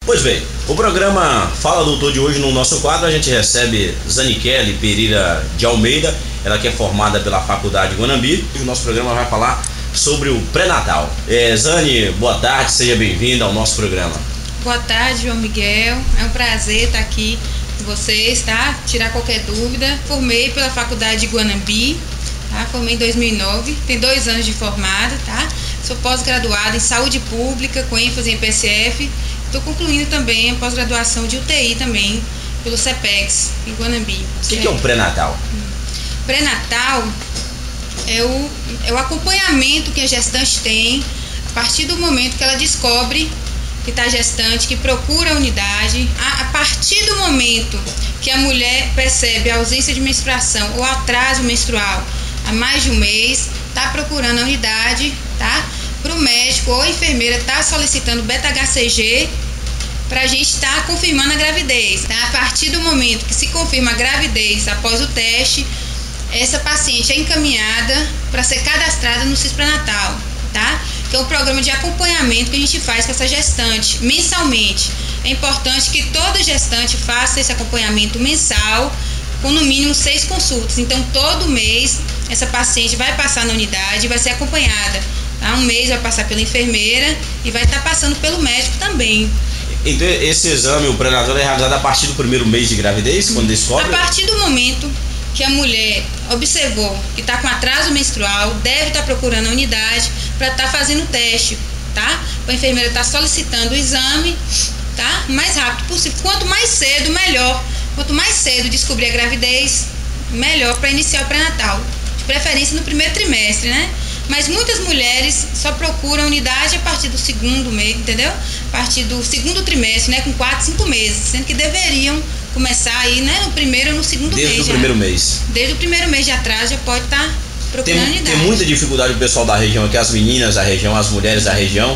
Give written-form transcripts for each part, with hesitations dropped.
Pois bem, o programa Fala Doutor de hoje, no nosso quadro, a gente recebe Zanikele Pereira de Almeida, ela que é formada pela Faculdade Guanambi, e o nosso programa vai falar sobre o pré-natal. Zani, boa tarde, seja bem-vinda ao nosso programa. Boa tarde, João Miguel, é um prazer estar aqui com vocês, tá? Tirar qualquer dúvida. Formei pela Faculdade Guanambi, tá? Formei em 2009, tem 2 anos de formada, tá? Sou pós-graduada em saúde pública, com ênfase em PCF. Estou concluindo também a pós-graduação de UTI também, pelo CEPEX, em Guanambi. O que é o pré-natal? Pré-natal é o acompanhamento que a gestante tem a partir do momento que ela descobre que está gestante, que procura a unidade. A partir do momento que a mulher percebe a ausência de menstruação ou atraso menstrual há mais de um mês, está procurando a unidade, tá? Para o médico ou a enfermeira está solicitando beta-HCG para a gente estar confirmando a gravidez, tá? A partir do momento que se confirma a gravidez após o teste, essa paciente é encaminhada para ser cadastrada no CIS pré-natal, tá? Que é um programa de acompanhamento que a gente faz com essa gestante mensalmente. É importante que toda gestante faça esse acompanhamento mensal com no mínimo 6 consultas. Então, todo mês, essa paciente vai passar na unidade e vai ser acompanhada. Tá? Um mês vai passar pela enfermeira e vai estar passando pelo médico também. Então, esse exame, o pré-natal, é realizado a partir do primeiro mês de gravidez, quando descobre? A partir do momento que a mulher observou que está com atraso menstrual, deve estar procurando a unidade para estar fazendo o teste, tá? A enfermeira está solicitando o exame, tá? Mais rápido possível. Quanto mais cedo, melhor. Quanto mais cedo descobrir a gravidez, melhor para iniciar o pré-natal. De preferência no primeiro trimestre, né? Mas muitas mulheres só procuram unidade a partir do segundo mês, entendeu? A partir do segundo trimestre, né? Com 4, 5 meses, sendo que deveriam começar aí, né? No primeiro ou no segundo mês. Desde o primeiro mês. Desde o primeiro mês de atraso já pode estar procurando unidade. Tem muita dificuldade o pessoal da região aqui, as meninas da região, as mulheres da região?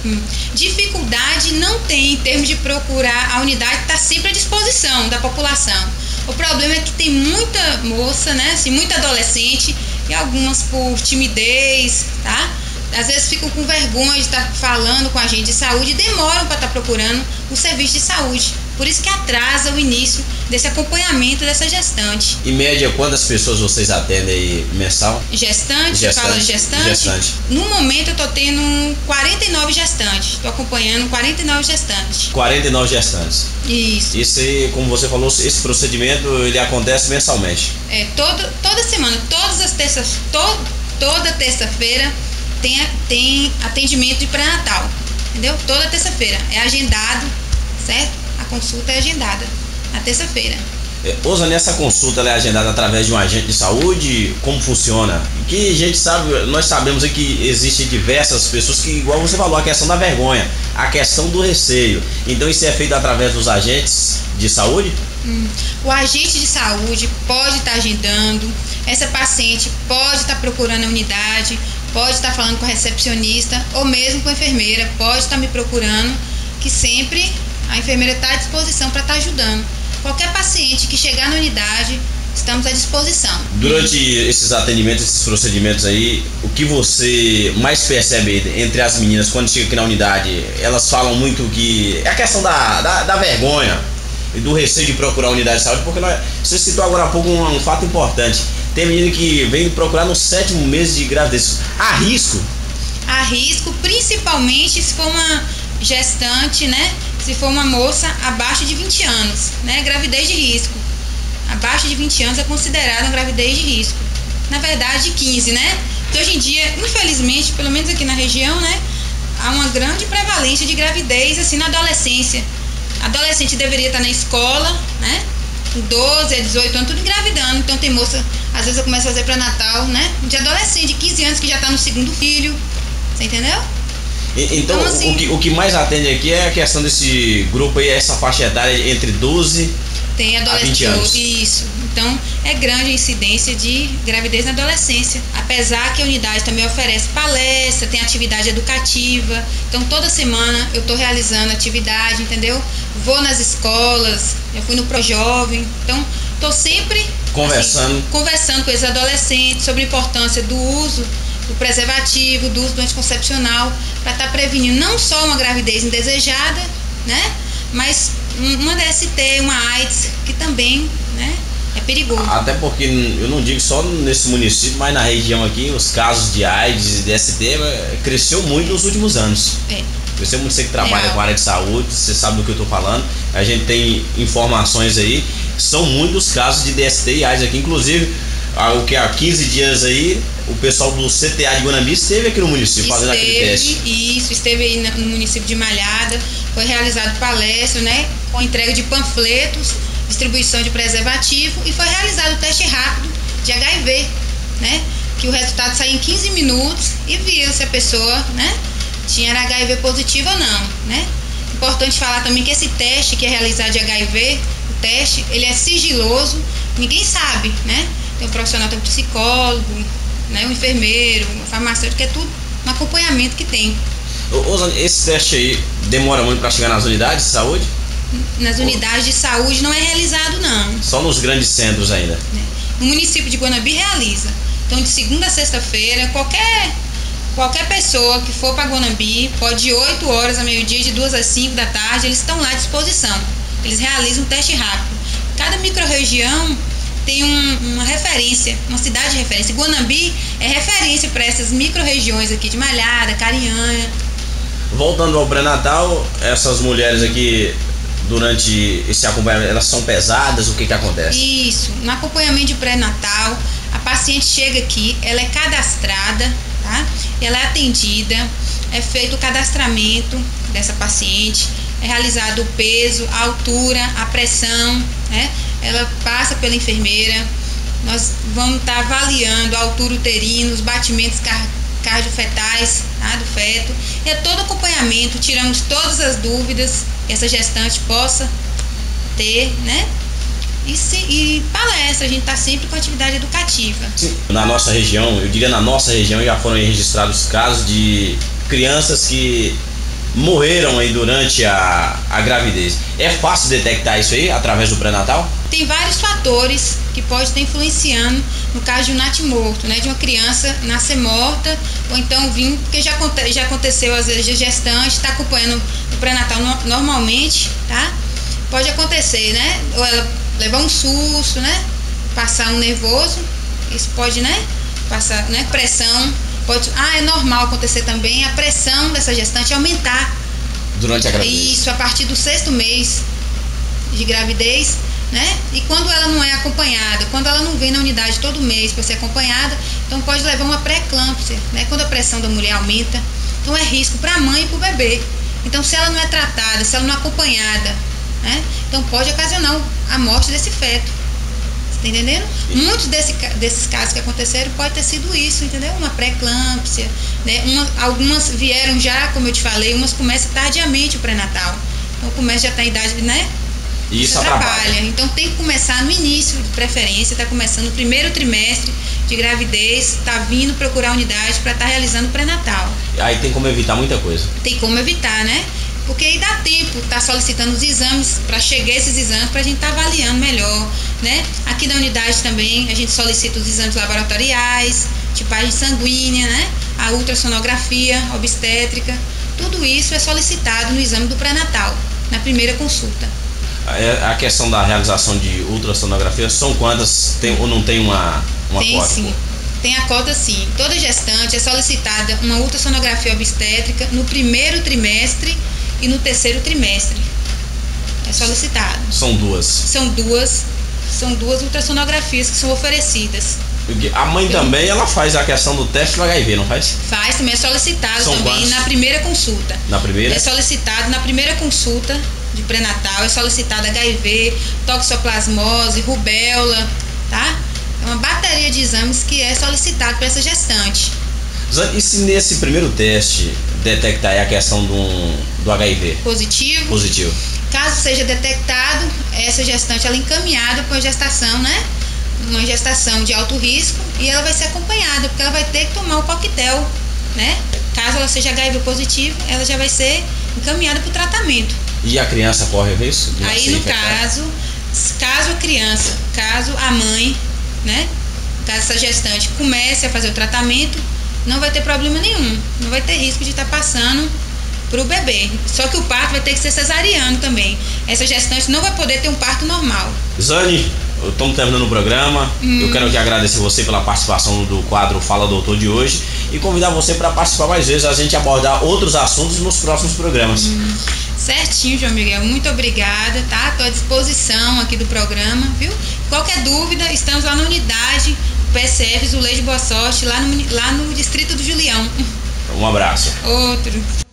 Dificuldade não tem em termos de procurar a unidade que está sempre à disposição da população. O problema é que tem muita moça, né? Assim, muita adolescente, e algumas por timidez, tá? Às vezes ficam com vergonha de estar falando com a gente de saúde e demoram para estar procurando um serviço de saúde. Por isso que atrasa o início desse acompanhamento dessa gestante. Em média, quantas pessoas vocês atendem aí mensal? Gestante. Fala de gestante? No momento eu estou tendo 49 gestantes. Estou acompanhando 49 gestantes. 49 gestantes. Isso. Isso aí, como você falou, esse procedimento ele acontece mensalmente? Toda semana, todas as terças, toda terça-feira tem atendimento de pré-natal, entendeu? Toda terça-feira é agendado, certo? A consulta é agendada na terça-feira. Zani, essa consulta ela é agendada através de um agente de saúde? Como funciona? Que a gente sabe, nós sabemos que existem diversas pessoas que, igual você falou, a questão da vergonha, a questão do receio. Então isso é feito através dos agentes de saúde? O agente de saúde pode estar agendando, essa paciente pode estar procurando a unidade, pode estar falando com a recepcionista ou mesmo com a enfermeira, pode estar me procurando, que sempre a enfermeira está à disposição para estar ajudando. Qualquer paciente que chegar na unidade, estamos à disposição. Durante esses atendimentos, esses procedimentos aí, o que você mais percebe entre as meninas quando chega aqui na unidade? Elas falam muito que é a questão da vergonha e do receio de procurar a unidade de saúde, porque você citou agora há pouco um fato importante. Tem menina que vem procurar no 7º mês de gravidez. Há risco? Há risco, principalmente se for uma gestante, né? Se for uma moça abaixo de 20 anos, né? Gravidez de risco. Abaixo de 20 anos é considerada uma gravidez de risco. Na verdade, 15, né? Porque hoje em dia, infelizmente, pelo menos aqui na região, né? Há uma grande prevalência de gravidez, assim, na adolescência. A adolescente deveria estar na escola, né? Com 12 a 18 anos, tudo engravidando. Então tem moça, às vezes eu começo a fazer pré-natal, né? De adolescente, de 15 anos, que já está no 2º filho. Você entendeu? Então assim, o que mais atende aqui é a questão desse grupo aí, essa faixa etária entre 12 a 20 anos. Isso. Então é grande a incidência de gravidez na adolescência. Apesar que a unidade também oferece palestra, tem atividade educativa. Então toda semana eu estou realizando atividade, entendeu? Vou nas escolas, já fui no Projovem. Então estou sempre conversando com esses adolescentes sobre a importância do uso do preservativo, do uso do anticoncepcional, para estar prevenindo não só uma gravidez indesejada, né? mas uma DST, uma AIDS, que também, né, é perigoso. Até porque eu não digo só nesse município, mas na região aqui, os casos de AIDS e DST cresceu muito nos últimos anos. Cresceu muito, você que trabalha com a área de saúde, você sabe do que eu estou falando. A gente tem informações aí, são muitos casos de DST e AIDS aqui, inclusive, há 15 dias aí, o pessoal do CTA de Guanambi esteve aqui no município fazendo aquele teste. Isso, esteve aí no município de Malhada, foi realizado palestra, né, com entrega de panfletos, distribuição de preservativo, e foi realizado o teste rápido de HIV, né, que o resultado saiu em 15 minutos e viu se a pessoa, né, tinha HIV positivo ou não, né. Importante falar também que esse teste que é realizado de HIV, o teste, ele é sigiloso, ninguém sabe, né. Tem um profissional, tem um psicólogo, né, um enfermeiro, um farmacêutico, é tudo um acompanhamento que tem. Esse teste aí demora muito para chegar nas unidades de saúde? Nas unidades de saúde não é realizado, não. Só nos grandes centros ainda? No município de Guanambi realiza. Então, de segunda a sexta-feira, qualquer pessoa que for para Guanambi, pode de 8 horas a meio-dia, de 2 às 5 da tarde, eles estão lá à disposição. Eles realizam um teste rápido. Cada microrregião tem uma referência, uma cidade de referência. Guanambi é referência para essas micro-regiões aqui de Malhada, Carinhanha. Voltando ao pré-natal, essas mulheres aqui, durante esse acompanhamento, elas são pesadas? O que acontece? Isso, no acompanhamento de pré-natal, a paciente chega aqui, ela é cadastrada, tá? Ela é atendida, é feito o cadastramento dessa paciente, é realizado o peso, a altura, a pressão, né? Ela passa pela enfermeira, nós vamos estar avaliando a altura uterina, os batimentos cardiofetais, tá, do feto, e é todo acompanhamento, tiramos todas as dúvidas que essa gestante possa ter, né? E palestra, a gente está sempre com atividade educativa. Sim. Na nossa região, eu diria na nossa região, já foram registrados casos de crianças que morreram aí durante a gravidez. É fácil detectar isso aí através do pré-natal? Tem vários fatores que podem estar influenciando no caso de um natimorto, né? De uma criança nascer morta, ou então vir, porque já aconteceu às vezes de gestante, está acompanhando o pré-natal normalmente, tá? Pode acontecer, né? Ou ela levar um susto, né? Passar um nervoso, isso pode, né? Passar, né? Pressão. É normal acontecer também a pressão dessa gestante aumentar durante a gravidez. Isso, a partir do 6º mês de gravidez, né? E quando ela não é acompanhada, quando ela não vem na unidade todo mês para ser acompanhada, então pode levar uma pré-eclâmpsia, né? Quando a pressão da mulher aumenta, então é risco para a mãe e para o bebê. Então, se ela não é tratada, se ela não é acompanhada, né? Então pode ocasionar a morte desse feto. Tá entendendo? Muitos desses casos que aconteceram pode ter sido isso, entendeu? Uma pré-eclâmpsia, né? Algumas vieram já, como eu te falei, umas começam tardiamente o pré-natal. Então começa já tá em idade, né? E isso atrapalha. Então tem que começar no início, de preferência, tá começando no 1º trimestre de gravidez, tá vindo procurar a unidade para estar realizando o pré-natal. Aí tem como evitar muita coisa. Tem como evitar, né? Porque aí dá tempo, tá solicitando os exames, para chegar esses exames, para a gente estar avaliando melhor, né? Aqui na unidade também, a gente solicita os exames laboratoriais, tipagem sanguínea, né? A ultrassonografia, obstétrica, tudo isso é solicitado no exame do pré-natal, na primeira consulta. A questão da realização de ultrassonografia, são quantas? Tem, ou não tem uma tem, cota? Sim. Tem a cota sim. Toda gestante é solicitada uma ultrassonografia obstétrica no 1º trimestre e no 3º trimestre. É solicitado. São duas? São duas ultrassonografias que são oferecidas. A mãe também, ela faz a questão do teste do HIV, não faz? Faz, também é solicitado. São também quantos? Na primeira consulta. Na primeira? É solicitado na primeira consulta de pré-natal, é solicitado HIV, toxoplasmose, rubéola, tá? É uma bateria de exames que é solicitado para essa gestante. E se nesse primeiro teste detectar a questão do HIV? Positivo. Caso seja detectado, essa gestante ela é encaminhada para uma gestação, né? Uma gestação de alto risco, e ela vai ser acompanhada, porque ela vai ter que tomar o coquetel, né? Caso ela seja HIV positivo, ela já vai ser encaminhada para o tratamento. E a criança corre risco? Aí no caso a mãe, né? Caso essa gestante comece a fazer o tratamento, não vai ter problema nenhum, não vai ter risco de estar passando para o bebê. Só que o parto vai ter que ser cesariano também. essa gestante não vai poder ter um parto normal. Zane, estamos terminando o programa. Eu quero aqui agradecer você pela participação do quadro Fala Doutor de hoje e convidar você para participar mais vezes, a gente abordar outros assuntos nos próximos programas. Certinho, João Miguel, muito obrigada, tá? Estou à disposição aqui do programa, viu? Qualquer dúvida, estamos lá na unidade PSF Zuleide Boa Sorte, lá no distrito do Julião. Um abraço. Outro.